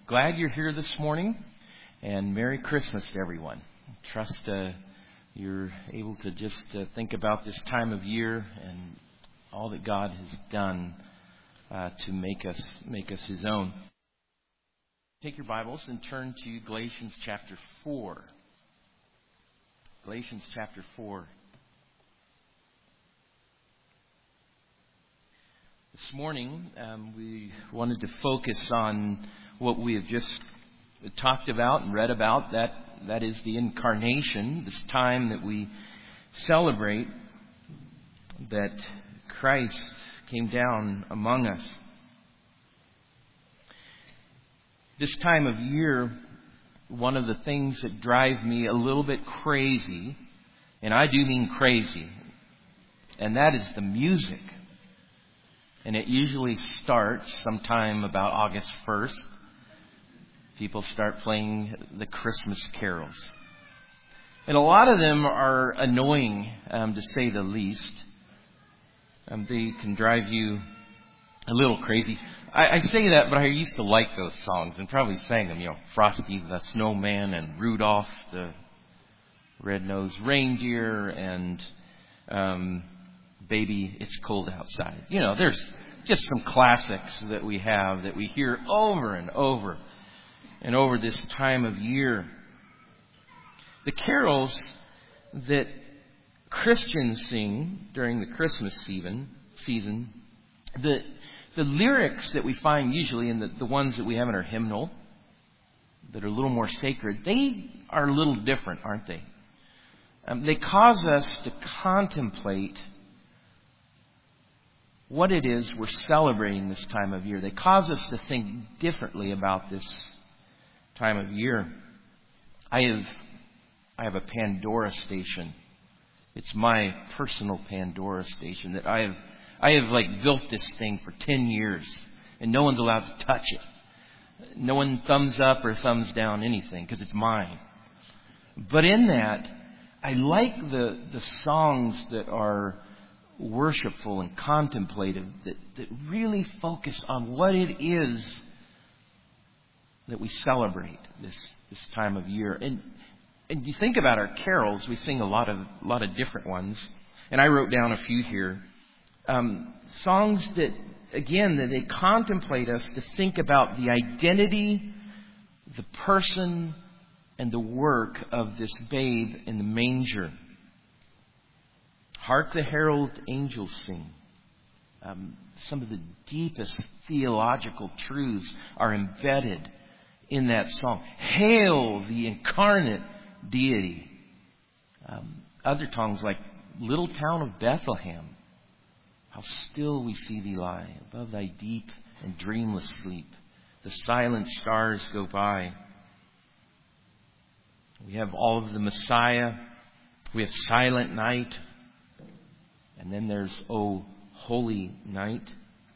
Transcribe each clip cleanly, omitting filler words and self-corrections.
Glad you're here this morning, and Merry Christmas to everyone. Trust you're able to just think about this time of year and all that God has done to make us His own. Take your Bibles and turn to Galatians chapter 4. Galatians chapter 4. This morning, we wanted to focus on what we have just talked about and read about. That is the incarnation, this time that we celebrate that Christ came down among us. This time of year, one of the things that drive me a little bit crazy, and I do mean crazy, and that is the music. And it usually starts sometime about August 1st. People start playing the Christmas carols. And a lot of them are annoying, to say the least. They can drive you a little crazy. I say that, but I used to like those songs and probably sang them. Frosty the Snowman and Rudolph the Red-Nosed Reindeer and Baby, It's Cold Outside. There's just some classics that we have that we hear over and over and over this time of year. The carols that Christians sing during the Christmas season, the lyrics that we find usually in the ones that we have in our hymnal that are a little more sacred, they are a little different, aren't they? They cause us to contemplate what it is we're celebrating this time of year. They cause us to think differently about this time of year. I have a Pandora station. It's my personal Pandora station that I have built this thing for 10 years, and no one's allowed to touch it. No one thumbs up or thumbs down anything because it's mine. But in that, I like the songs that are worshipful and contemplative, that really focus on what it is that we celebrate this time of year. And you think about our carols, we sing a lot of different ones. And I wrote down a few here. Songs that they contemplate us to think about the identity, the person, and the work of this babe in the manger. Hark the herald angels sing. Some of the deepest theological truths are embedded in that song. Hail the incarnate deity. Other songs like Little Town of Bethlehem. How still we see thee lie above thy deep and dreamless sleep. The silent stars go by. We have all of the Messiah. We have Silent Night. And then there's O Holy Night.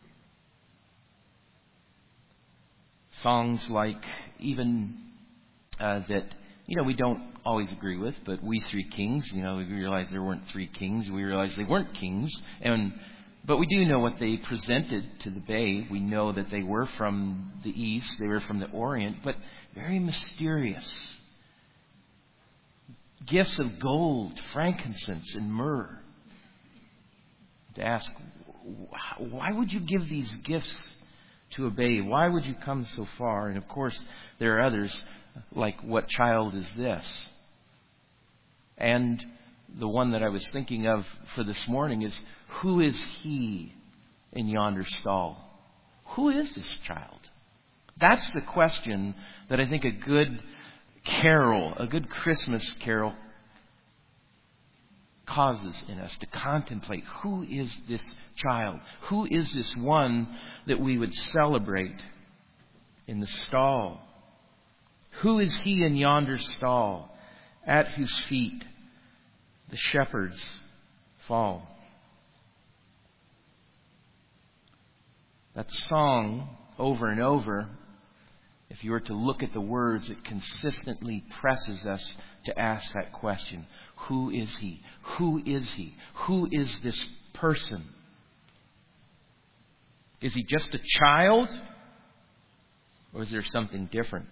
Songs like even that, we don't always agree with, but We Three Kings, we realize there weren't three kings. We realize they weren't kings. But we do know what they presented to the babe. We know that they were from the east. They were from the Orient, but very mysterious. Gifts of gold, frankincense, and myrrh. To ask, why would you give these gifts to a babe? Why would you come so far? And of course, there are others like, what child is this? And the one that I was thinking of for this morning is, who is he in yonder stall? Who is this child? That's the question that I think a good carol, a good Christmas carol, causes in us to contemplate. Who is this child? Who is this one that we would celebrate in the stall? Who is he in yonder stall, at whose feet the shepherds fall? That song, over and over, if you were to look at the words, it consistently presses us to ask that question. Who is he? Who is he? Who is this person? Is he just a child? Or is there something different?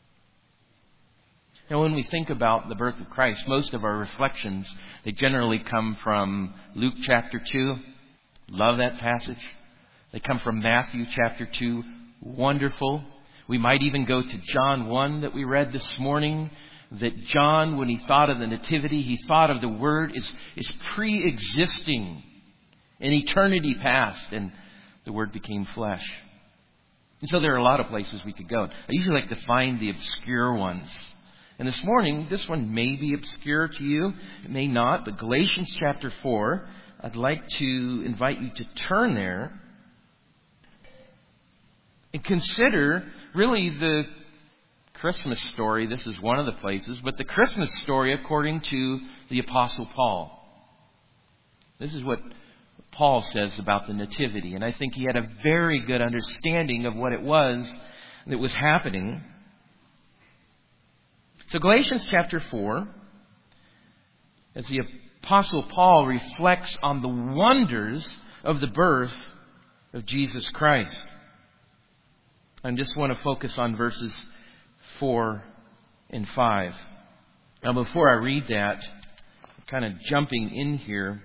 Now, when we think about the birth of Christ, most of our reflections, they generally come from Luke chapter 2. Love that passage. They come from Matthew chapter 2. Wonderful. We might even go to John 1 that we read this morning. That John, when he thought of the nativity, he thought of the Word is pre-existing in eternity past. And the Word became flesh. And so there are a lot of places we could go. I usually like to find the obscure ones. And this morning, this one may be obscure to you. It may not. But Galatians chapter 4, I'd like to invite you to turn there and consider really the Christmas story. This is one of the places, but the Christmas story according to the Apostle Paul. This is what Paul says about the Nativity, and I think he had a very good understanding of what it was that was happening. So Galatians chapter 4, as the Apostle Paul reflects on the wonders of the birth of Jesus Christ. I just want to focus on verses 4 and 5. Now, before I read that, kind of jumping in here,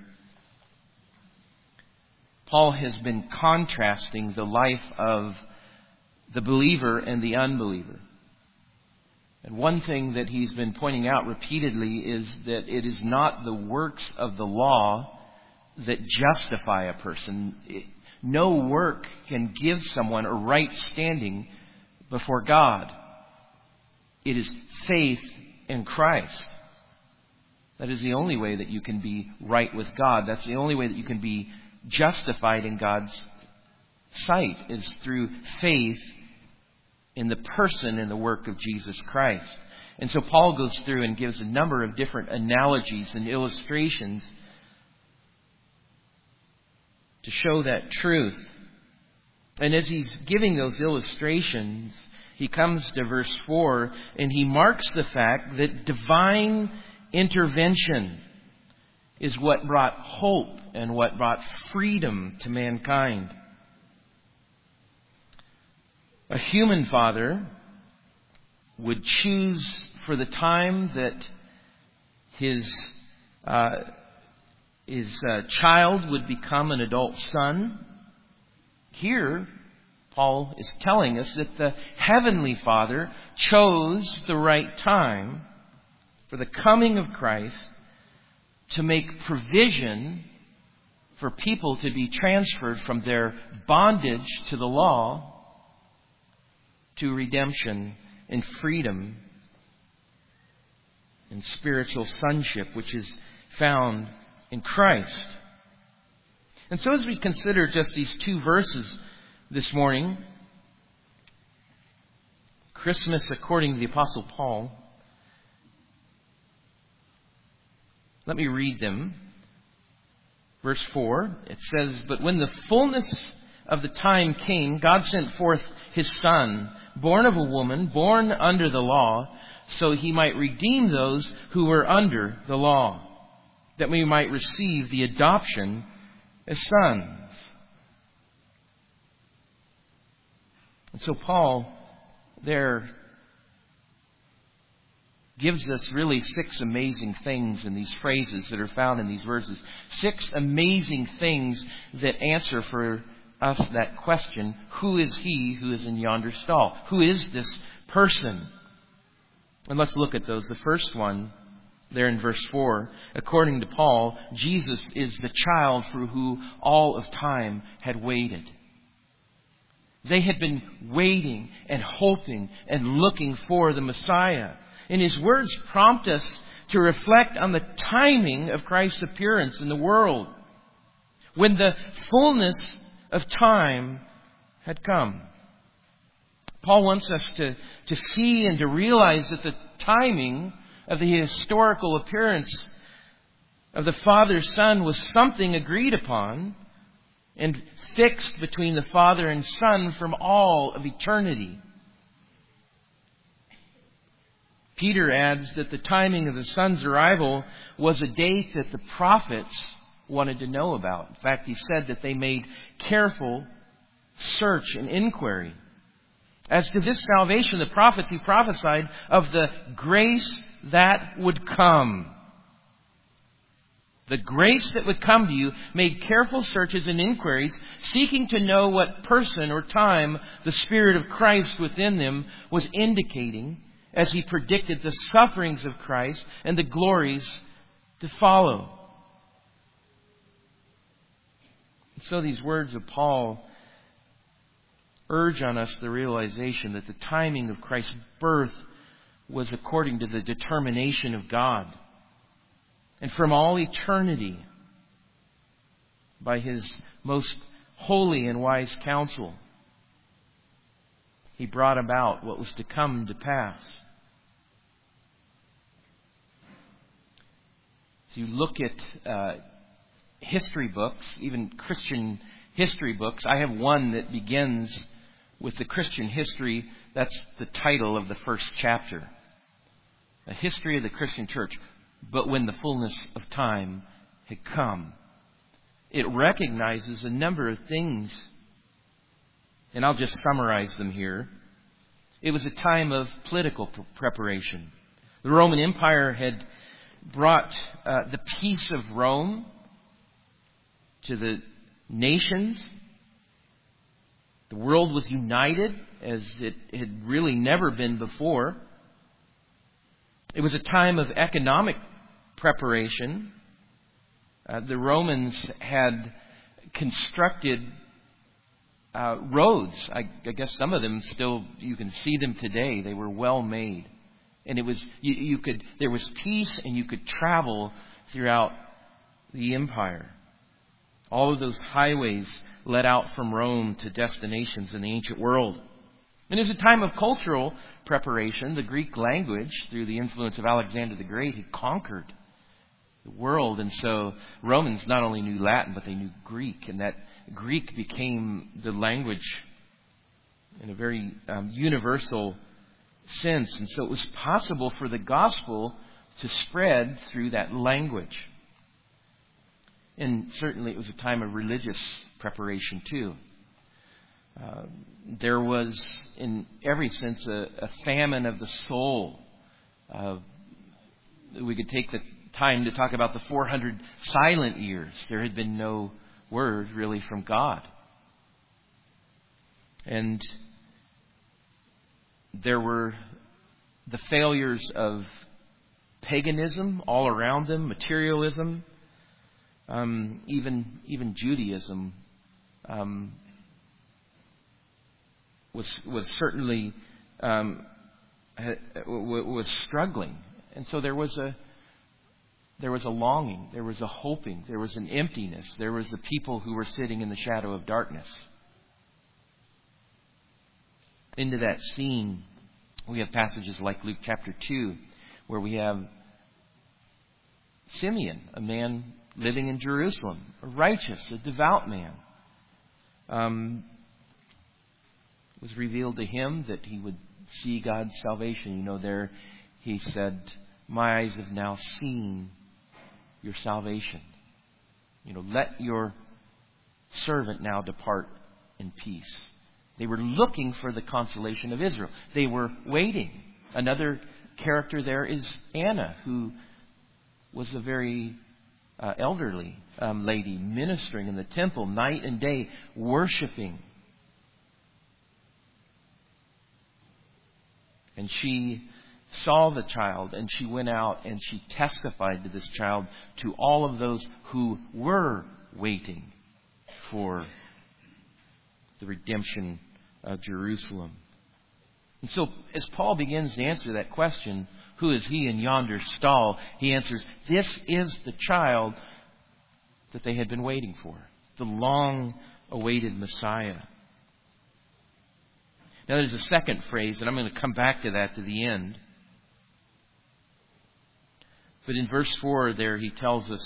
Paul has been contrasting the life of the believer and the unbeliever. And one thing that he's been pointing out repeatedly is that it is not the works of the law that justify a person. No work can give someone a right standing before God. It is faith in Christ. That is the only way that you can be right with God. That's the only way that you can be justified in God's sight, is through faith in the person and the work of Jesus Christ. And so Paul goes through and gives a number of different analogies and illustrations to show that truth. And as he's giving those illustrations, he comes to verse 4 and he marks the fact that divine intervention is what brought hope and what brought freedom to mankind. A human father would choose for the time that his child would become an adult son. Here, Paul is telling us that the Heavenly Father chose the right time for the coming of Christ to make provision for people to be transferred from their bondage to the law to redemption and freedom and spiritual sonship, which is found in Christ. And so as we consider just these two verses this morning, Christmas according to the Apostle Paul, let me read them. Verse 4, it says, "But when the fullness of the time came, God sent forth His Son, born of a woman, born under the law, so He might redeem those who were under the law, that we might receive the adoption as sons." And so Paul there gives us really 6 amazing things in these phrases that are found in these verses. 6 amazing things that answer for us that question, who is he who is in yonder stall? Who is this person? And let's look at those. The first one, there in verse 4, according to Paul, Jesus is the child for who all of time had waited. They had been waiting and hoping and looking for the Messiah. And his words prompt us to reflect on the timing of Christ's appearance in the world, when the fullness of time had come. Paul wants us to see and to realize that the timing of the historical appearance of the Father, Son was something agreed upon and fixed between the Father and Son from all of eternity. Peter adds that the timing of the Son's arrival was a date that the prophets wanted to know about. In fact, he said that they made careful search and inquiry As to this salvation, the prophets he prophesied of the grace that would come. The grace that would come to you made careful searches and inquiries, seeking to know what person or time the Spirit of Christ within them was indicating as he predicted the sufferings of Christ and the glories to follow. So these words of Paul urge on us the realization that the timing of Christ's birth was according to the determination of God. And from all eternity, by His most holy and wise counsel, He brought about what was to come to pass. As you look at history books, even Christian history books, I have one that begins with the Christian history. That's the title of the first chapter. A history of the Christian church. But when the fullness of time had come. It recognizes a number of things. And I'll just summarize them here. It was a time of political preparation. The Roman Empire had brought the peace of Rome to the nations. The world was united as it had really never been before. It was a time of economic preparation. The Romans had constructed roads. I guess some of them still, you can see them today. They were well made. And it was, there was peace and you could travel throughout the empire. All of those highways led out from Rome to destinations in the ancient world. And it was a time of cultural preparation. The Greek language, through the influence of Alexander the Great, had conquered the world. And so Romans not only knew Latin, but they knew Greek. And that Greek became the language in a very universal sense. And so it was possible for the gospel to spread through that language. And certainly it was a time of religious preparation too. There was, in every sense, a famine of the soul. We could take the time to talk about the 400 silent years. There had been no word really from God. And there were the failures of paganism all around them, materialism, even Judaism was certainly was struggling, and so there was a longing, there was a hoping, there was an emptiness, there was a people who were sitting in the shadow of darkness. Into that scene, we have passages like Luke chapter 2, where we have Simeon, a man living in Jerusalem, a righteous, a devout man. It was revealed to him that he would see God's salvation. You know, there he said, "My eyes have now seen your salvation. You know, let your servant now depart in peace." They were looking for the consolation of Israel. They were waiting. Another character there is Anna, who was a very elderly lady ministering in the temple night and day, worshiping. And she saw the child and she went out and she testified to this child to all of those who were waiting for the redemption of Jerusalem. And so as Paul begins to answer that question, who is he in yonder stall? He answers, this is the child that they had been waiting for. The long-awaited Messiah. Now there's a second phrase, and I'm going to come back to that to the end. But in verse 4 there, he tells us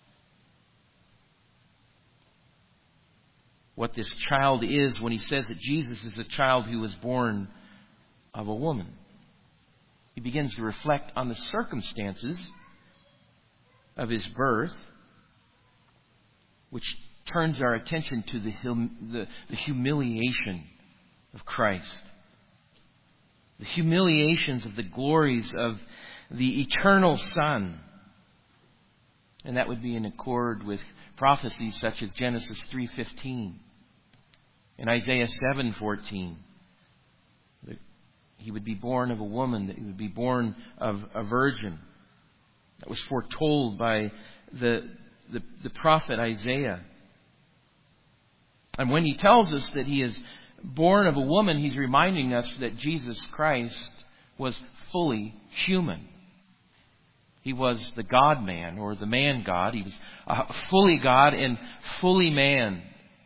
what this child is when he says that Jesus is a child who was born of a woman. He begins to reflect on the circumstances of his birth, which turns our attention to the humiliation of Christ. the humiliations of the glories of the eternal Son. And that would be in accord with prophecies such as Genesis 3:15 and Isaiah 7:14. That he would be born of a woman, that he would be born of a virgin. That was foretold by the prophet Isaiah. And when he tells us that he is born of a woman, he's reminding us that Jesus Christ was fully human. He was the God-man, or the man-God. He was fully God and fully man.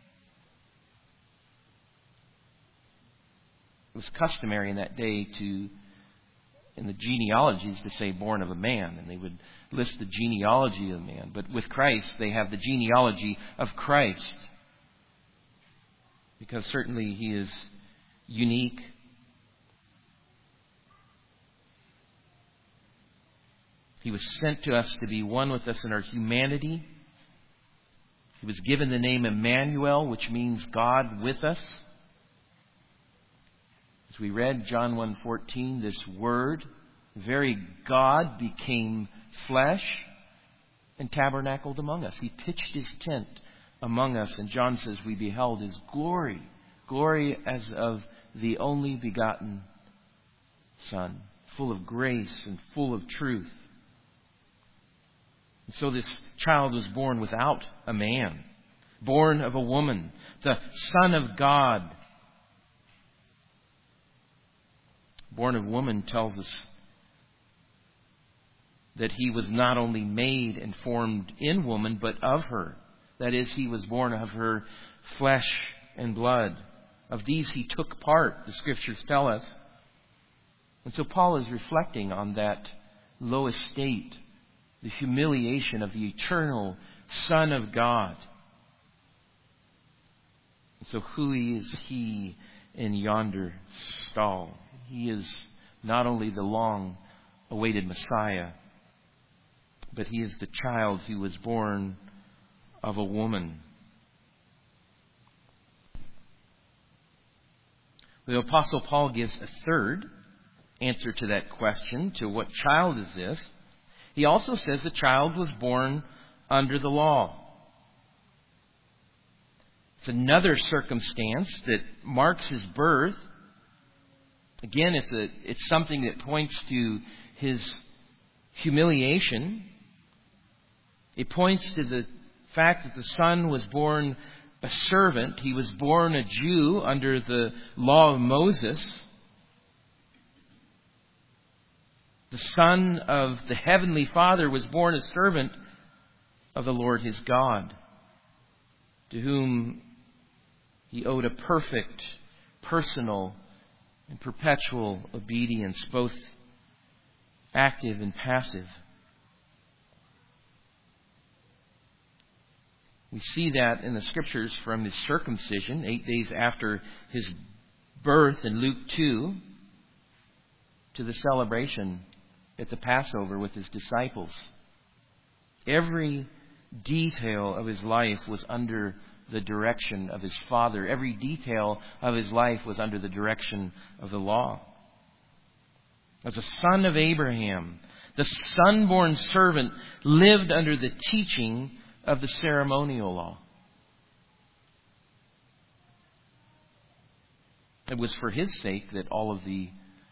It was customary in that day in the genealogies, to say born of a man. And they would list the genealogy of a man. But with Christ, they have the genealogy of Christ. Because certainly he is unique. He was sent to us to be one with us in our humanity. He was given the name Emmanuel, which means God with us. As we read John 1:14, this Word, very God, became flesh and tabernacled among us. He pitched His tent among us. And John says we beheld His glory. Glory as of the only begotten Son, full of grace and full of truth. And so this child was born without a man, born of a woman, the Son of God. Born of woman tells us that He was not only made and formed in woman, but of her. That is, He was born of her flesh and blood. Of these He took part, the Scriptures tell us. And so Paul is reflecting on that low estate, the humiliation of the eternal Son of God. And so who is He in yonder stall? He is not only the long-awaited Messiah, but He is the child who was born of a woman. The Apostle Paul gives a third answer to that question, to what child is this? He also says the child was born under the law. It's another circumstance that marks His birth. Again, it's something that points to His humiliation. It points to the fact that the Son was born a servant. He was born a Jew under the law of Moses. The Son of the Heavenly Father was born a servant of the Lord His God, to whom He owed a perfect, personal, and perpetual obedience, both active and passive. We see that in the Scriptures from His circumcision, 8 days after His birth in Luke 2, to the celebration at the Passover with His disciples. Every detail of His life was under the direction of His Father. Every detail of His life was under the direction of the law. As a son of Abraham, the son-born servant lived under the teaching of the ceremonial law. It was for His sake that all of the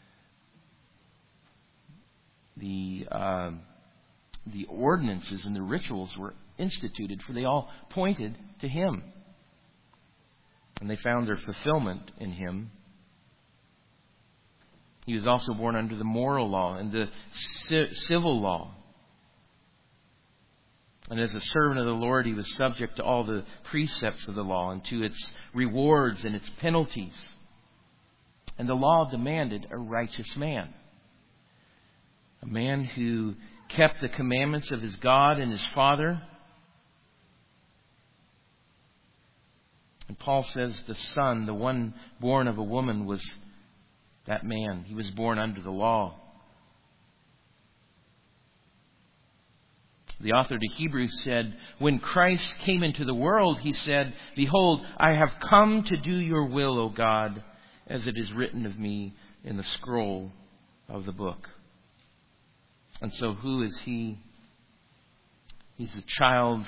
ordinances and the rituals were instituted, for they all pointed to Him. And they found their fulfillment in Him. He was also born under the moral law and the civil law. And as a servant of the Lord, He was subject to all the precepts of the law and to its rewards and its penalties. And the law demanded a righteous man. A man who kept the commandments of his God and his Father. And Paul says the Son, the one born of a woman, was that man. He was born under the law. The author to Hebrews said, when Christ came into the world, He said, "Behold, I have come to do your will, O God, as it is written of me in the scroll of the book. And so who is he? He's a child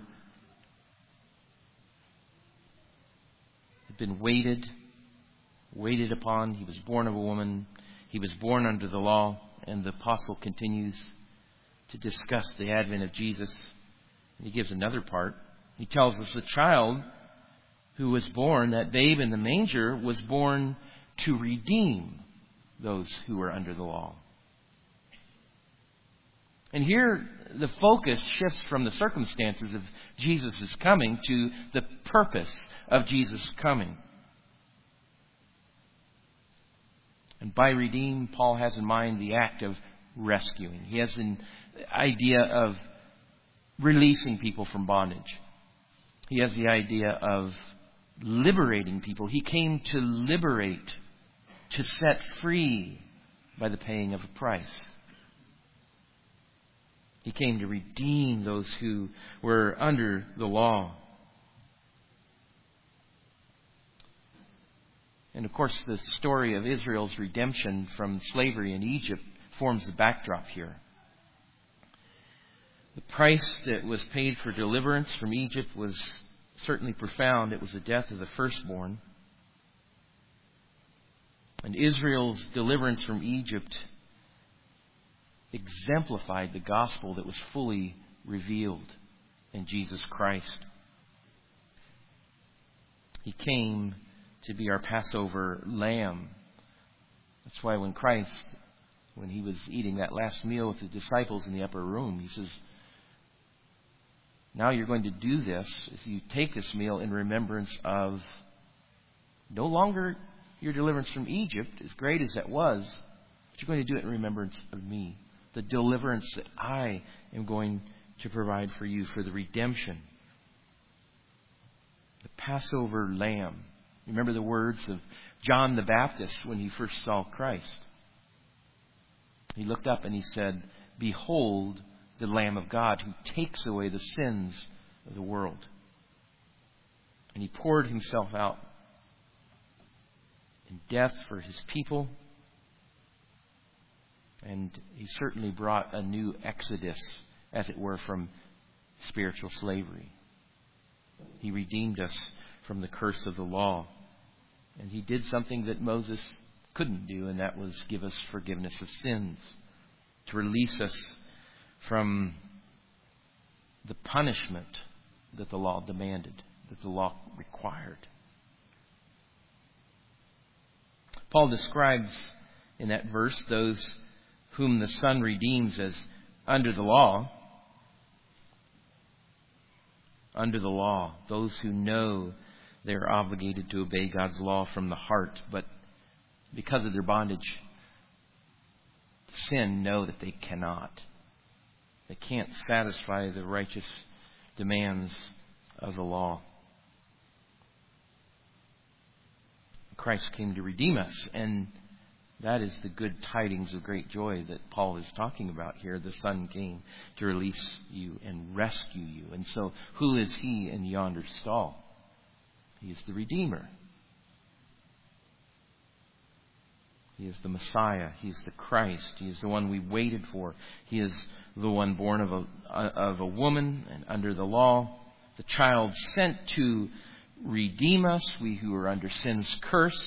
had been waited upon. He was born of a woman. He was born under the law. And the apostle continues to discuss the advent of Jesus. And he gives another part. He tells us the child who was born, that babe in the manger, was born to redeem those who were under the law. And here the focus shifts from the circumstances of Jesus' coming to the purpose of Jesus' coming. And by redeem, Paul has in mind the act of rescuing. He has an idea of releasing people from bondage. He has the idea of liberating people. He came to liberate, to set free by the paying of a price. He came to redeem those who were under the law. And of course, the story of Israel's redemption from slavery in Egypt forms the backdrop here. The price that was paid for deliverance from Egypt was certainly profound. It was the death of the firstborn. And Israel's deliverance from Egypt exemplified the gospel that was fully revealed in Jesus Christ. He came to be our Passover lamb. That's why when Christ, when he was eating that last meal with the disciples in the upper room, he says, now you're going to do this as you take this meal in remembrance of no longer your deliverance from Egypt, as great as that was, but you're going to do it in remembrance of me. The deliverance that I am going to provide for you, for the redemption. The Passover lamb. Remember the words of John the Baptist when he first saw Christ. He looked up and he said, behold the Lamb of God who takes away the sins of the world. And he poured himself out in death for his people. And he certainly brought a new exodus, as it were, from spiritual slavery. He redeemed us from the curse of the law. And he did something that Moses couldn't do, and that was give us forgiveness of sins, to release us from the punishment that the law demanded, that the law required. Paul describes in that verse those whom the Son redeems as under the law. Under the law, those who know they're obligated to obey God's law from the heart, but because of their bondage to sin, know that they cannot. They can't satisfy the righteous demands of the law. Christ came to redeem us, and that is the good tidings of great joy that Paul is talking about here. The Son came to release you and rescue you. And so, who is he in yonder stall? He is the Redeemer. He is the Messiah. He is the Christ. He is the one we waited for. He is the one born of a woman and under the law. The child sent to redeem us, we who are under sin's curse.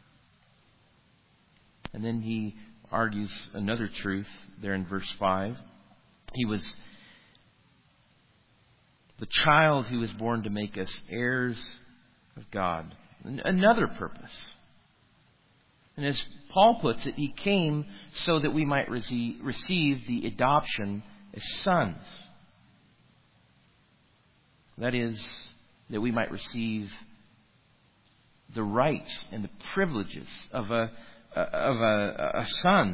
And then he argues another truth there in verse 5. He was the child who was born to make us heirs of God. Another purpose. And as Paul puts it, he came so that we might receive the adoption as sons. That is, that we might receive the rights and the privileges of a son.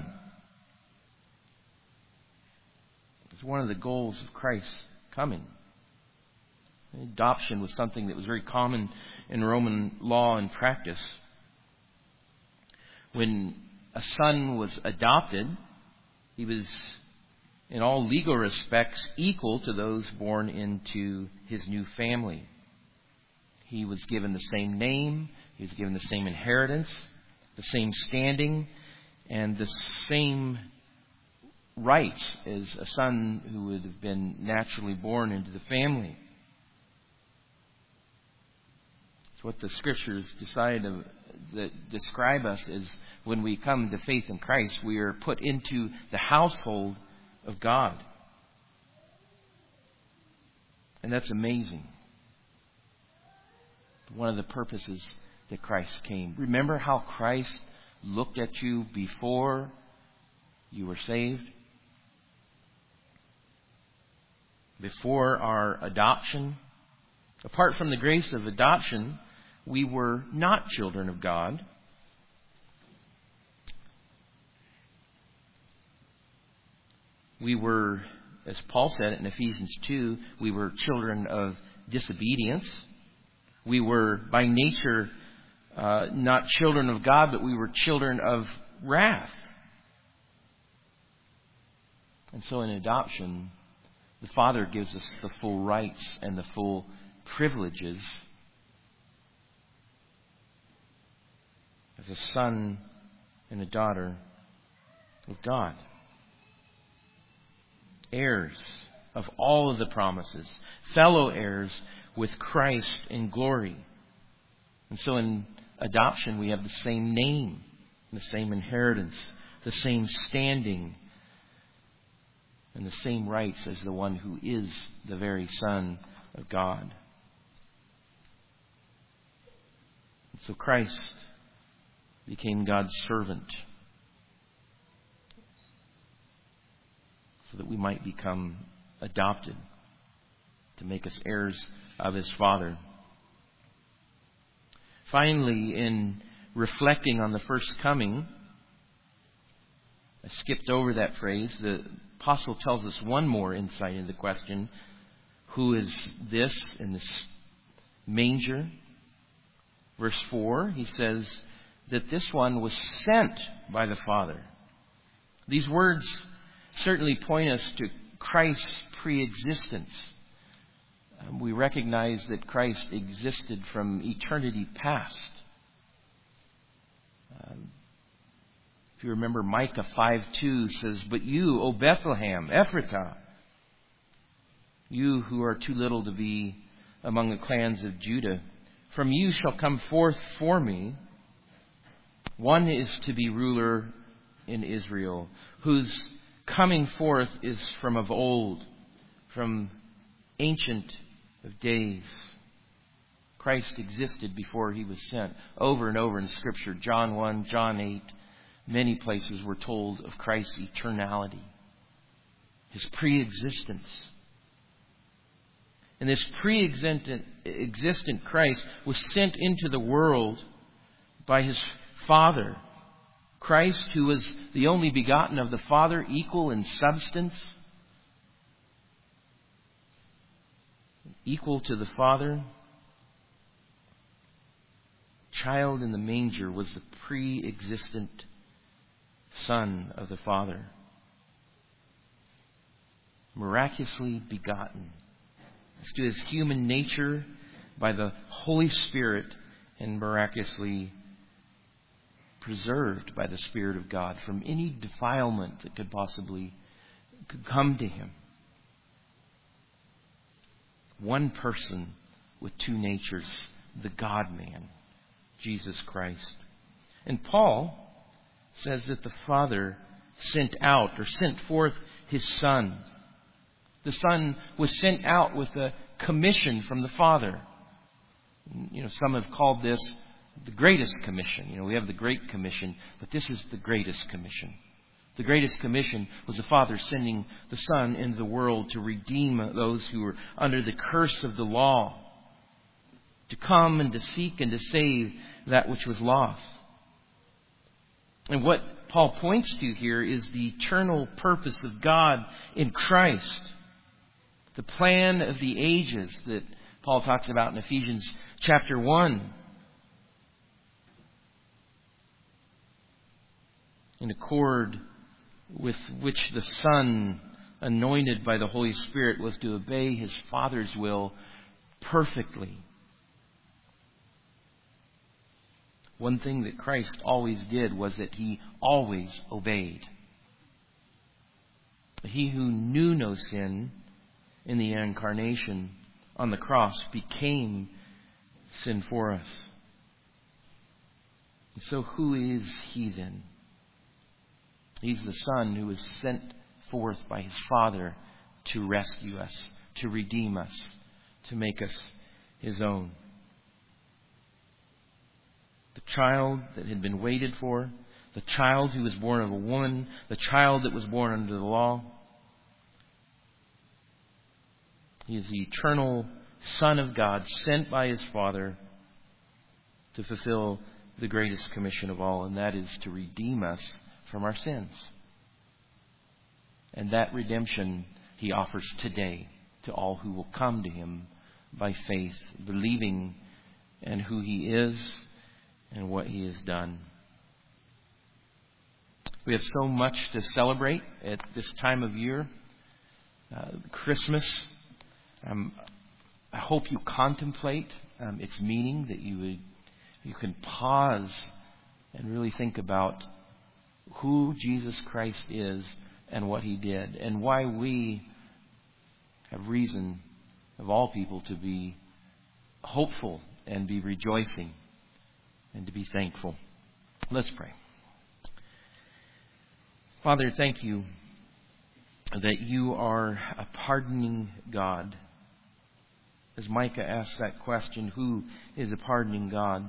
It's one of the goals of Christ's coming. Adoption was something that was very common in Roman law and practice. When a son was adopted, he was, in all legal respects, equal to those born into his new family. He was given the same name. He was given the same inheritance. the same standing, and the same rights as a son who would have been naturally born into the family. It's what the Scriptures that describe us as when we come to faith in Christ, we are put into the household of God. And that's amazing. One of the purposes that Christ came. Remember how Christ looked at you before you were saved? Before our adoption? Apart from the grace of adoption, we were not children of God. We were, as Paul said in Ephesians 2, we were children of disobedience. We were by nature not children of God, but we were children of wrath. And so in adoption, the Father gives us the full rights and the full privileges as a son and a daughter of God. Heirs of all of the promises, fellow heirs with Christ in glory. And so in adoption, we have the same name, the same inheritance, the same standing, and the same rights as the one who is the very Son of God. And so Christ became God's servant so that we might become adopted to make us heirs of His Father. Finally, in reflecting on the first coming, I skipped over that phrase. The apostle tells us one more insight into the question, who is this in this manger? Verse 4, he says that this one was sent by the Father. These words certainly point us to Christ's pre-existence. We recognize that Christ existed from eternity past. If you remember, Micah 5:2 says, "But you, O Bethlehem, Ephrathah, you who are too little to be among the clans of Judah, from you shall come forth for me one is to be ruler in Israel, whose coming forth is from of old, from ancient of days." Christ existed before He was sent. Over and over in Scripture, John 1, John 8, many places we're told of Christ's eternality, His pre-existence. And this pre-existent Christ was sent into the world by His Father. Christ, who was the only begotten of the Father, equal in substance, equal to the Father, child in the manger, was the pre-existent Son of the Father, miraculously begotten as to His human nature by the Holy Spirit, and miraculously preserved by the Spirit of God from any defilement that could come to Him. One person with two natures, the God-man, Jesus Christ. And Paul says that the Father sent forth His Son. The Son was sent out with a commission from the Father. Some have called this the greatest commission. We have the Great Commission, but this is the greatest commission. The greatest commission was the Father sending the Son into the world to redeem those who were under the curse of the law, to come and to seek and to save that which was lost. And what Paul points to here is the eternal purpose of God in Christ. The plan of the ages that Paul talks about in Ephesians chapter 1. In accord with which the Son, anointed by the Holy Spirit, was to obey His Father's will perfectly. One thing that Christ always did was that He always obeyed. He who knew no sin in the incarnation on the cross became sin for us. And so who is He then? He's the Son who was sent forth by His Father to rescue us, to redeem us, to make us His own. The child that had been waited for, the child who was born of a woman, the child that was born under the law. He is the eternal Son of God, sent by His Father to fulfill the greatest commission of all, and that is to redeem us from our sins. And that redemption He offers today to all who will come to Him by faith, believing in who He is and what He has done. We have so much to celebrate at this time of year. Christmas. I hope you contemplate its meaning, that you can pause and really think about who Jesus Christ is and what He did, and why we have reason, of all people, to be hopeful and be rejoicing and to be thankful. Let's pray. Father, thank You that You are a pardoning God. As Micah asks that question, who is a pardoning God?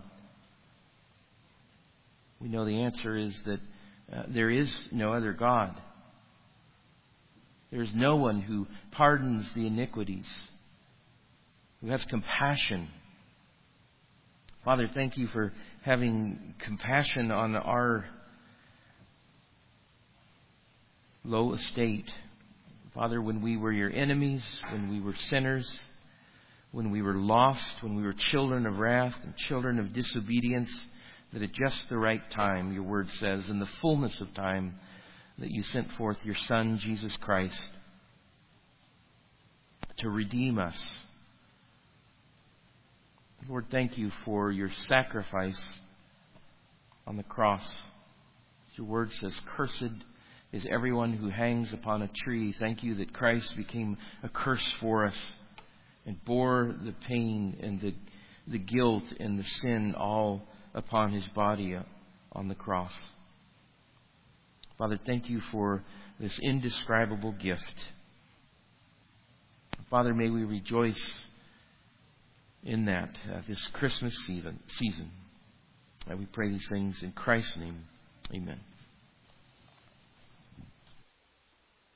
We know the answer is that there is no other God. There is no one who pardons the iniquities, who has compassion. Father, thank You for having compassion on our low estate. Father, when we were Your enemies, when we were sinners, when we were lost, when we were children of wrath and children of disobedience, that at just the right time, Your Word says, in the fullness of time, that You sent forth Your Son, Jesus Christ, to redeem us. Lord, thank You for Your sacrifice on the cross. Your Word says, cursed is everyone who hangs upon a tree. Thank You that Christ became a curse for us and bore the pain and the guilt and the sin all upon His body on the cross. Father, thank You for this indescribable gift. Father, may we rejoice in that this Christmas season. And we pray these things in Christ's name. Amen.